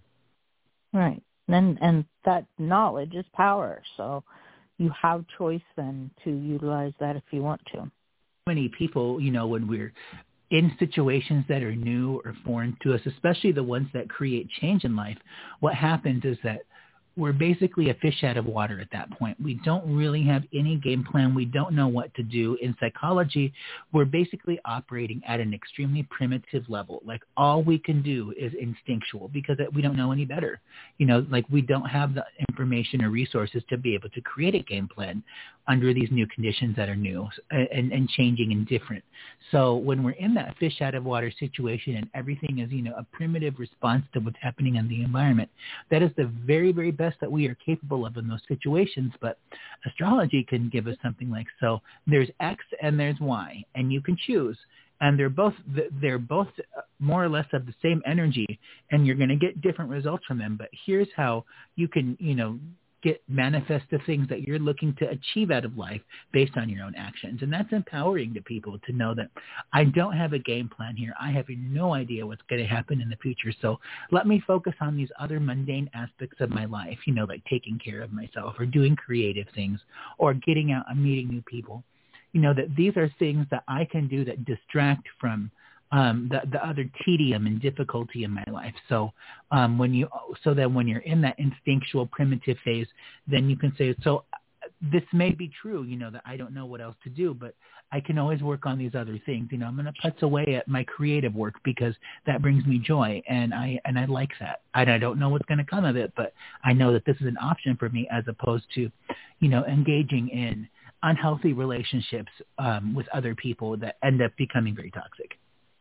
Right. And and that knowledge is power. So you have choice then to utilize that if you want to. Many people, you know, when we're in situations that are new or foreign to us, especially the ones that create change in life, what happens is that we're basically a fish out of water at that point. We don't really have any game plan. We don't know what to do. In psychology, we're basically operating at an extremely primitive level. Like, all we can do is instinctual, because we don't know any better. You know, like, we don't have the information or resources to be able to create a game plan under these new conditions that are new and, and changing and different. So when we're in that fish out of water situation and everything is, you know, a primitive response to what's happening in the environment, that is the very, very best that we are capable of in those situations. But astrology can give us something like, so there's X and there's Y, and you can choose, and they're both they're both more or less of the same energy, and you're going to get different results from them. But here's how you can, you know, get manifest the things that you're looking to achieve out of life based on your own actions. And that's empowering to people to know that I don't have a game plan here. I have no idea what's going to happen in the future. So let me focus on these other mundane aspects of my life, you know, like taking care of myself or doing creative things or getting out and meeting new people. You know, that these are things that I can do that distract from Um, the, the other tedium and difficulty in my life. So um, when you, so that when you're in that instinctual primitive phase, then you can say, so this may be true, you know, that I don't know what else to do, but I can always work on these other things. You know, I'm going to putz away at my creative work because that brings me joy, and I and I like that. And I don't know what's going to come of it, but I know that this is an option for me, as opposed to, you know, engaging in unhealthy relationships um, with other people that end up becoming very toxic.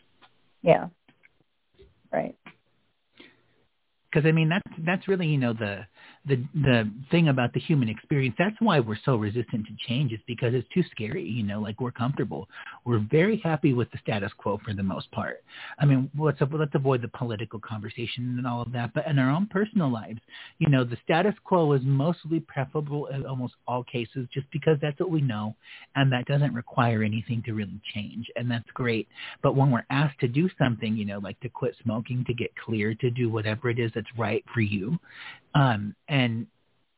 Yeah. Right. Because, I mean, that's, that's really, you know, the, the the thing about the human experience. That's why we're so resistant to change, is because it's too scary, you know, like, we're comfortable. We're very happy with the status quo for the most part. I mean, let's, let's avoid the political conversation and all of that. But in our own personal lives, you know, the status quo is mostly preferable in almost all cases, just because that's what we know. And that doesn't require anything to really change. And that's great. But when we're asked to do something, you know, like to quit smoking, to get clear, to do whatever it is that's right for you, um, and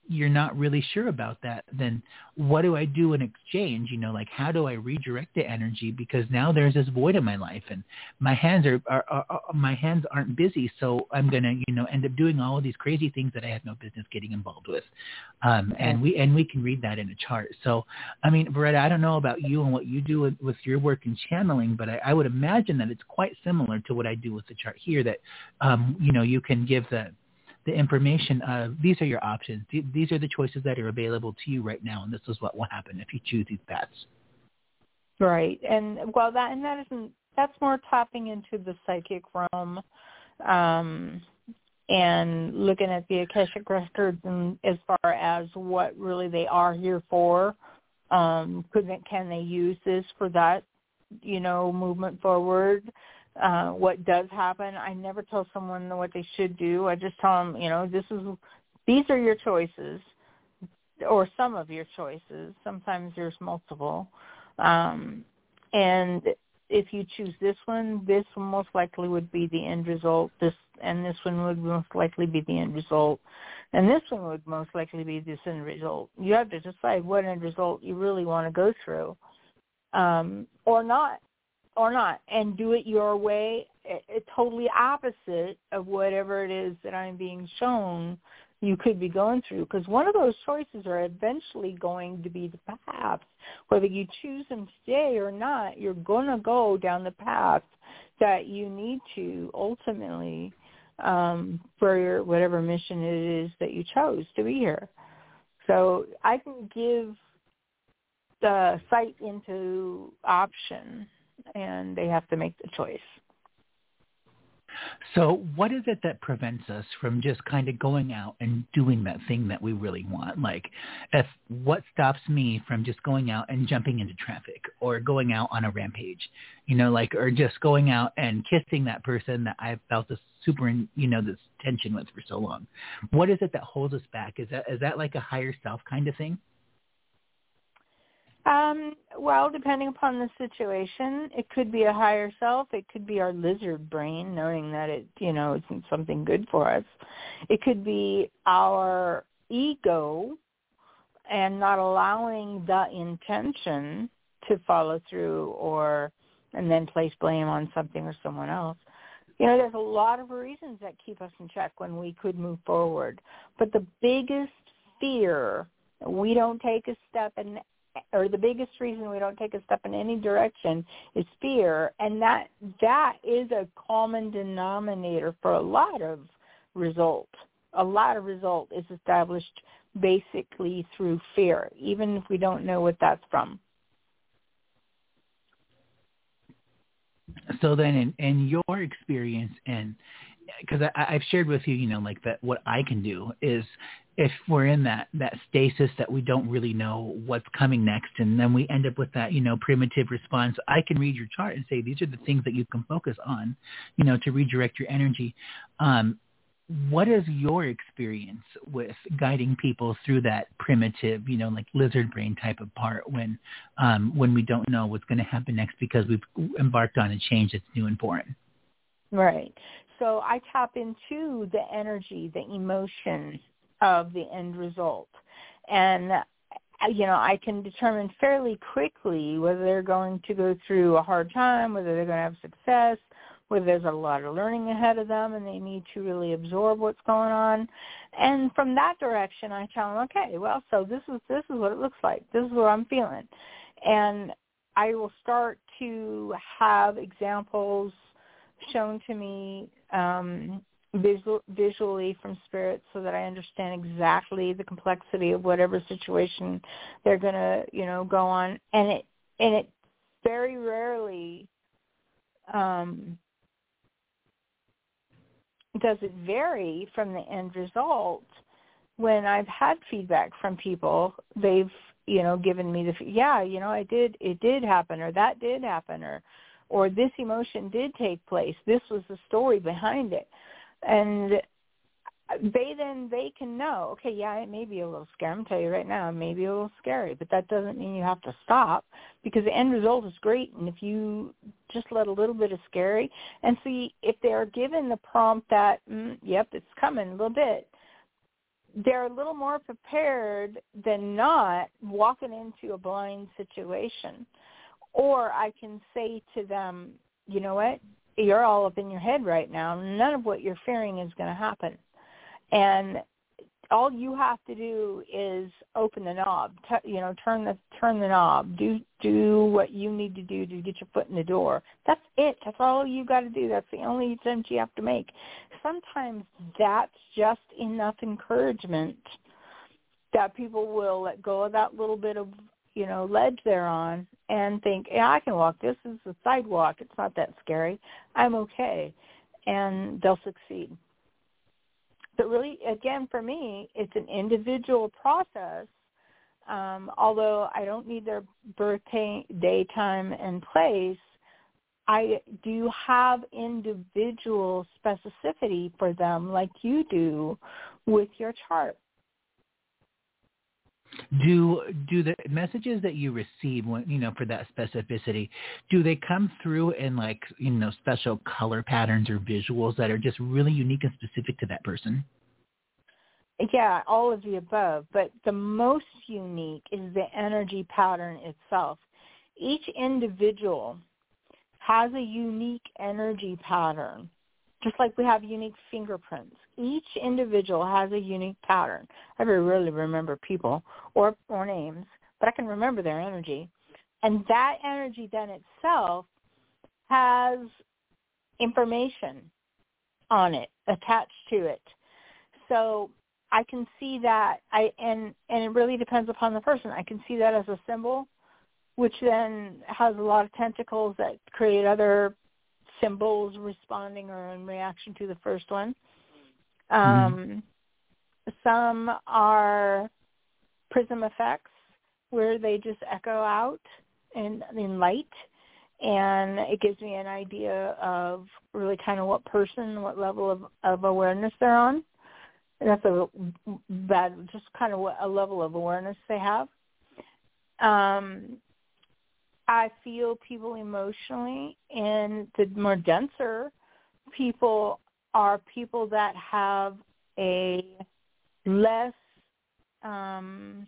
you're not really sure about that, then what do I do in exchange? You know, like how do I redirect the energy? Because now there's this void in my life, and my hands are, are, are, are my hands aren't busy, so I'm gonna, you know, end up doing all of these crazy things that I have no business getting involved with. Um, and we and we can read that in a chart. So, I mean, Beretta, I don't know about you and what you do with, with your work in channeling, but I, I would imagine that it's quite similar to what I do with the chart here. That, um, you know, you can give the the information of these are your options. These are the choices that are available to you right now, and this is what will happen if you choose these paths. Right, and well, that and that isn't that's more tapping into the psychic realm, um, and looking at the Akashic records and as far as what really they are here for. Um, could they, can they use this for that, you know, movement forward? Uh, what does happen. I never tell someone what they should do. I just tell them, you know, this is, these are your choices, or some of your choices. Sometimes there's multiple. Um, and if you choose this one, this most likely would be the end result. This and this one would most likely be the end result. And this one would most likely be this end result. You have to decide what end result you really want to go through, um, or not. Or not, and do it your way, it, it totally opposite of whatever it is that I'm being shown you could be going through. Because one of those choices are eventually going to be the path. Whether you choose them today or not, you're going to go down the path that you need to ultimately um, for your, whatever mission it is that you chose to be here. So I can give the sight into option, and they have to make the choice. So what is it that prevents us from just kind of going out and doing that thing that we really want? Like, if what stops me from just going out and jumping into traffic, or going out on a rampage, you know, like, or just going out and kissing that person that I've felt this super, you know, this tension with for so long? What is it that holds us back? Is that, is that like a higher self kind of thing? Um, well, depending upon the situation, it could be a higher self. It could be our lizard brain, knowing that it, you know, isn't something good for us. It could be our ego and not allowing the intention to follow through, or and then place blame on something or someone else. You know, there's a lot of reasons that keep us in check when we could move forward. But the biggest fear, we don't take a step in or the biggest reason we don't take a step in any direction is fear, and that that is a common denominator for a lot of result. A lot of result is established basically through fear, even if we don't know what that's from. So then in, in your experience, and because I've shared with you, you know, like that what I can do is, if we're in that, that stasis that we don't really know what's coming next, and then we end up with that, you know, primitive response, I can read your chart and say, these are the things that you can focus on, you know, to redirect your energy. Um, what is your experience with guiding people through that primitive, you know, like lizard brain type of part when, um, when we don't know what's going to happen next because we've embarked on a change that's new and foreign? Right. So I tap into the energy, the emotion of the end result. And, you know, I can determine fairly quickly whether they're going to go through a hard time, whether they're going to have success, whether there's a lot of learning ahead of them and they need to really absorb what's going on. And from that direction, I tell them, okay, well, so this is this is what it looks like. This is what I'm feeling. And I will start to have examples shown to me um, visual, visually from spirit, so that I understand exactly the complexity of whatever situation they're going to, you know, go on. And it and it very rarely um, does it vary from the end result. When I've had feedback from people, they've, you know, given me the, yeah, you know, I did, it did happen, or that did happen, or or this emotion did take place. This was the story behind it. And they then, they can know, okay, yeah, it may be a little scary. I'm going to tell you right now, it may be a little scary, but that doesn't mean you have to stop, because the end result is great. And if you just let a little bit of scary and see if they're given the prompt that, mm, yep, it's coming a little bit, they're a little more prepared than not walking into a blind situation. Or I can say to them, you know what, you're all up in your head right now. None of what you're fearing is going to happen. And all you have to do is open the knob, t- you know, turn the turn the knob, do do what you need to do to get your foot in the door. That's it. That's all you got to do. That's the only attempt you have to make. Sometimes that's just enough encouragement that people will let go of that little bit of, you know, ledge they're on and think, yeah, I can walk. This is a sidewalk. It's not that scary. I'm okay. And they'll succeed. But really, again, for me, it's an individual process. Um, although I don't need their birthday, day, time, and place, I do have individual specificity for them like you do with your chart. Do do the messages that you receive, when, you know, for that specificity, do they come through in like, you know, special color patterns or visuals that are just really unique and specific to that person? Yeah, all of the above. But the most unique is the energy pattern itself. Each individual has a unique energy pattern, just like we have unique fingerprints. Each individual has a unique pattern. I very rarely remember people or, or names, but I can remember their energy. And that energy then itself has information on it, attached to it. So I can see that, I and, and it really depends upon the person. I can see that as a symbol, which then has a lot of tentacles that create other symbols responding or in reaction to the first one. Um, mm-hmm. Some are prism effects where they just echo out in, in light, and it gives me an idea of really kind of what person, what level of, of awareness they're on. And that's a bad, just kind of what a level of awareness they have. Um, I feel people emotionally, and the more denser people are people that have a less um,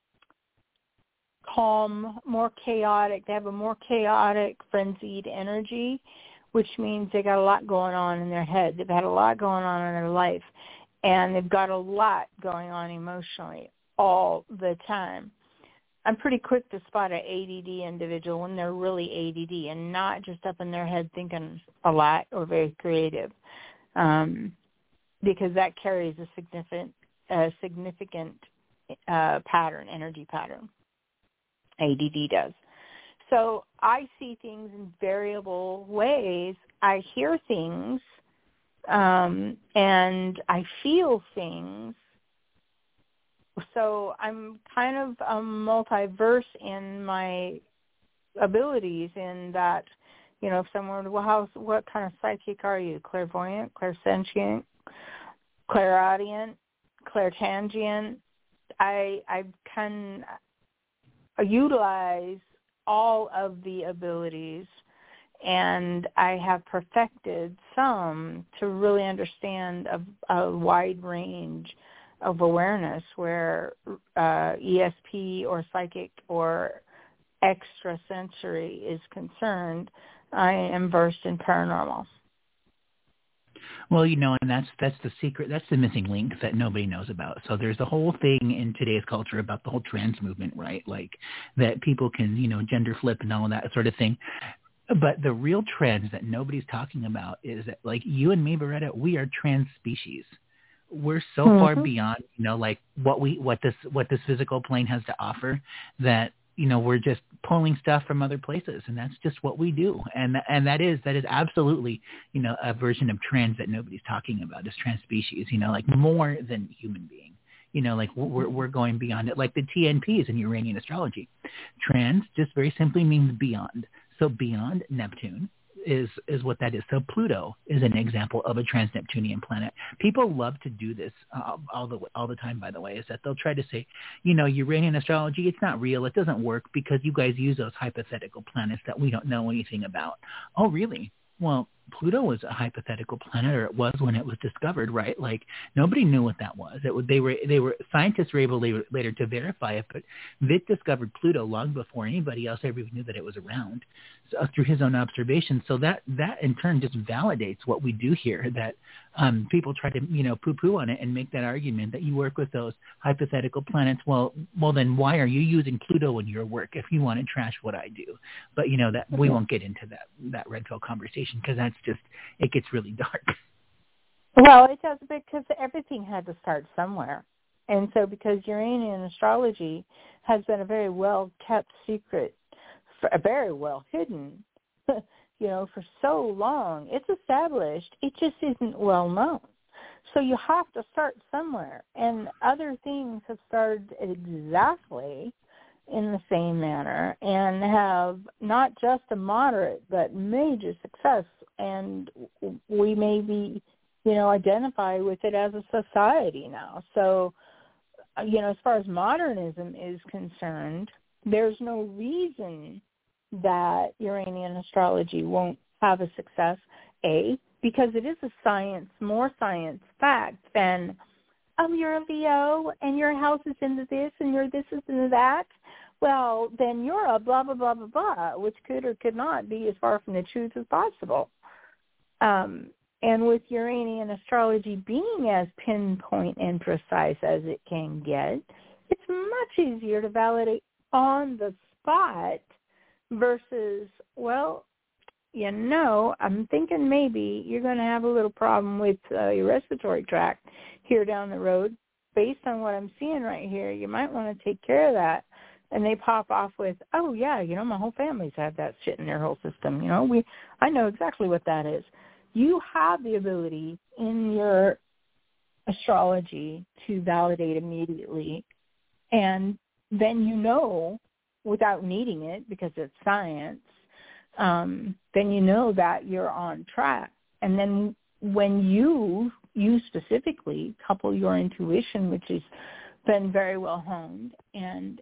calm, more chaotic. They have a more chaotic, frenzied energy, which means they got a lot going on in their head. They've had a lot going on in their life, and they've got a lot going on emotionally all the time. I'm pretty quick to spot an A D D individual when they're really A D D and not just up in their head thinking a lot or very creative, um, because that carries a significant, uh, significant uh, pattern, energy pattern. A D D does. So I see things in variable ways. I hear things, um, and I feel things. So I'm kind of um, multiverse in my abilities in that, you know, if someone, well, how, what kind of psychic are you? Clairvoyant, clairsentient, clairaudient, clairtangent? I I can utilize all of the abilities, and I have perfected some to really understand a, a wide range of awareness where uh, E S P or psychic or extrasensory is concerned. I am versed in paranormal. Well, you know, and that's that's the secret. That's the missing link that nobody knows about. So there's a whole thing in today's culture about the whole trans movement, right? Like that people can, you know, gender flip and all of that sort of thing. But the real trends that nobody's talking about is that, like you and me, Beretta, we are trans species. We're so mm-hmm. far beyond, you know, like what we what this what this physical plane has to offer that, you know, we're just pulling stuff from other places, and that's just what we do. And and that is that is absolutely, you know, a version of trans that nobody's talking about is trans species, you know, like more than human being. You know, like we're we're going beyond it, like the T N Ps in Uranian astrology. Trans just very simply means beyond. So beyond Neptune is is what that is. So Pluto is an example of a trans-Neptunian planet. People love to do this uh, all the all the time, by the way, is that they'll try to say, you know, Uranian astrology, it's not real. It doesn't work because you guys use those hypothetical planets that we don't know anything about. Oh, really? Well, Pluto was a hypothetical planet, or it was when it was discovered, right? Like nobody knew what that was. It was they were they were scientists were able later, later to verify it, but Witt discovered Pluto long before anybody else ever even knew that it was around, so, through his own observation. So that that in turn just validates what we do here. That um, people try to you know poo-poo on it and make that argument that you work with those hypothetical planets. Well, well then why are you using Pluto in your work if you want to trash what I do? But you know that we won't get into that that red pill conversation because that's just it gets really dark. Well, it does because everything had to start somewhere, and so because Uranian astrology has been a very well kept secret, a very well hidden, you know, for so long, it's established. It just isn't well known. So you have to start somewhere, and other things have started exactly in the same manner and have not just a moderate but major success, and we may be, you know, identify with it as a society now. So, you know, as far as modernism is concerned, there's no reason that Uranian astrology won't have a success, A, because it is a science, more science fact than, oh, you're a Leo and your house is into this and your this is into that. Well, then you're a blah, blah, blah, blah, blah, which could or could not be as far from the truth as possible. Um, and with Uranian astrology being as pinpoint and precise as it can get, it's much easier to validate on the spot versus, well, you know, I'm thinking maybe you're going to have a little problem with uh, your respiratory tract here down the road. Based on what I'm seeing right here, you might want to take care of that. And they pop off with, oh, yeah, you know, my whole family's had that shit in their whole system. You know, we, I know exactly what that is. You have the ability in your astrology to validate immediately. And then you know, without needing it, because it's science, um, then you know that you're on track. And then when you, you specifically couple your intuition, which has been very well honed, and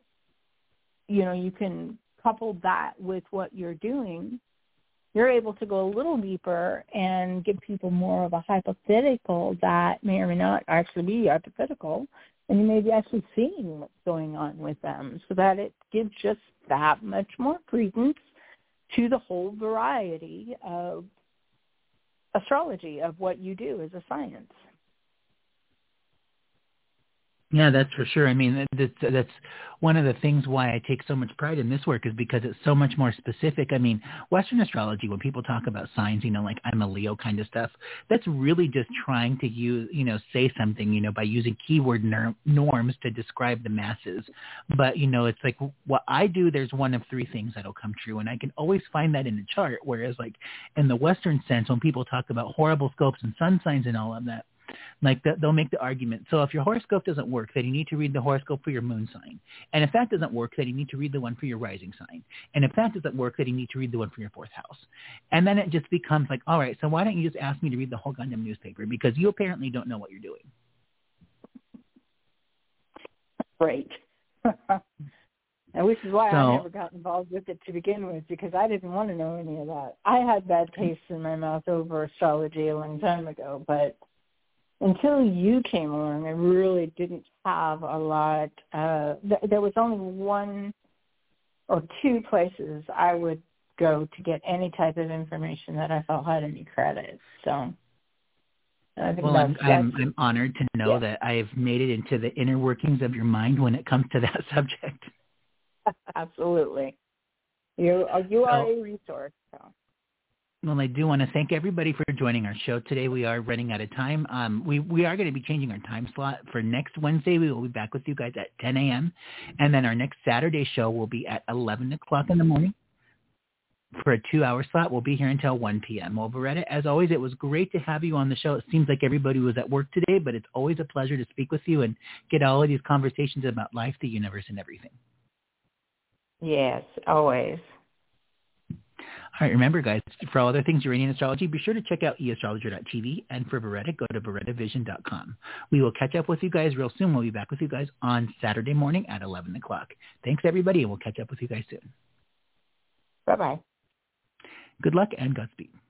you know, you can couple that with what you're doing, you're able to go a little deeper and give people more of a hypothetical that may or may not actually be hypothetical, and you may be actually seeing what's going on with them, so that it gives just that much more credence to the whole variety of astrology, of what you do as a science. Yeah, that's for sure. I mean, that's, that's one of the things why I take so much pride in this work is because it's so much more specific. I mean, Western astrology, when people talk about signs, you know, like I'm a Leo kind of stuff, that's really just trying to use, you know, say something, you know, by using keyword ner- norms to describe the masses. But, you know, it's like what I do, there's one of three things that'll come true. And I can always find that in the chart. Whereas like in the Western sense, when people talk about horrible scopes and sun signs and all of that, like the, they'll make the argument. So if your horoscope doesn't work, then you need to read the horoscope for your moon sign. And if that doesn't work, then you need to read the one for your rising sign. And if that doesn't work, then you need to read the one for your fourth house. And then it just becomes like, all right, so why don't you just ask me to read the whole goddamn newspaper? Because you apparently don't know what you're doing. Great. And which is why so, I never got involved with it to begin with, because I didn't want to know any of that. I had bad taste in my mouth over astrology a long time ago, but until you came along, I really didn't have a lot. Uh, th- there was only one or two places I would go to get any type of information that I felt had any credit. So, I think well, that's, I'm, I'm, I'm honored to know yeah. that I've made it into the inner workings of your mind when it comes to that subject. Absolutely. You, you are so, a resource. So. Well, I do want to thank everybody for joining our show today. We are running out of time. Um, we, we are going to be changing our time slot for next Wednesday. We will be back with you guys at ten a.m. And then our next Saturday show will be at eleven o'clock in the morning. For a two-hour slot, we'll be here until one p.m. Well, Beretta, as always, it was great to have you on the show. It seems like everybody was at work today, but it's always a pleasure to speak with you and get all of these conversations about life, the universe, and everything. Yes, always. All right, remember, guys, for all other things Uranian astrology, be sure to check out e astrologer dot t v, and for Beretta, go to beretta vision dot com. We will catch up with you guys real soon. We'll be back with you guys on Saturday morning at eleven o'clock. Thanks, everybody, and we'll catch up with you guys soon. Bye-bye. Good luck and Godspeed.